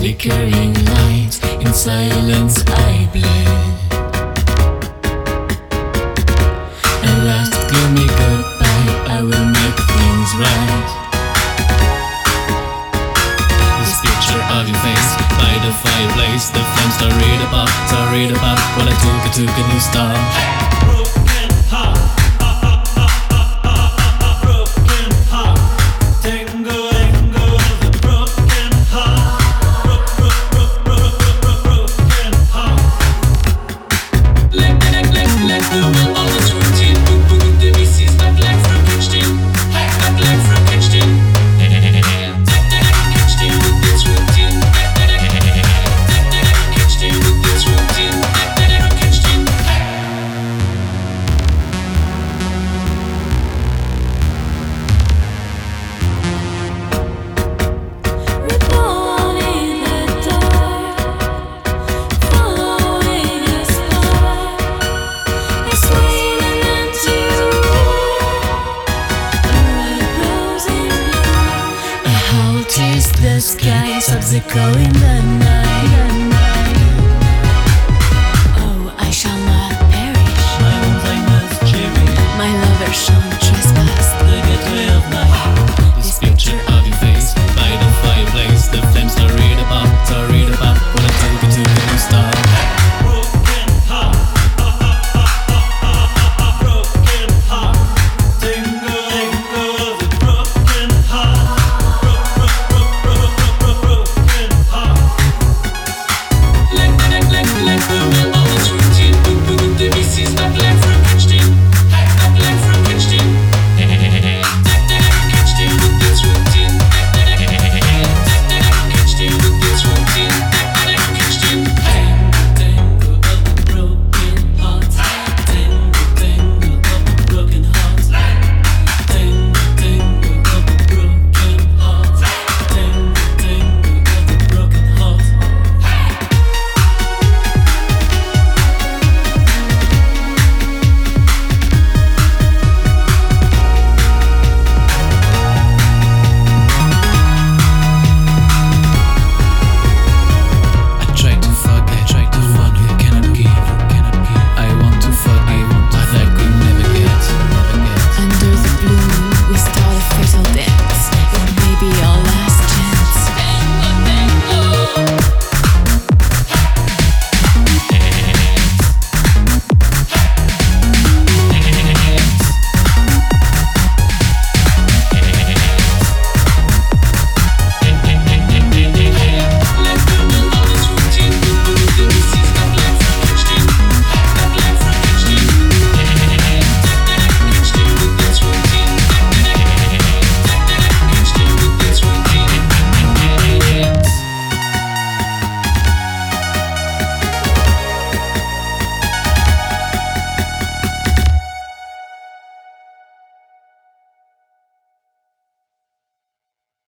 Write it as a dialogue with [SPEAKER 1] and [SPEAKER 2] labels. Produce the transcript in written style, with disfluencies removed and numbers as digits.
[SPEAKER 1] flickering lights, in silence I bleed. A last gloomy goodbye, I will make things right. This picture of your face by the fireplace, the flames started up while I took a new start. Broken heart, broken heart, tango of the broken heart, broken heart. Let the will of this routine, book the pieces, but black from Kitchen, but black from Kitchen. Kitchen with this routine, Kitchen with this routine, Kitchen.
[SPEAKER 2] Reborn in the dark, following a spark, it's waiting into a red rose in bloom. A halt is the sky, sub-echo in the night. Oh, I shall not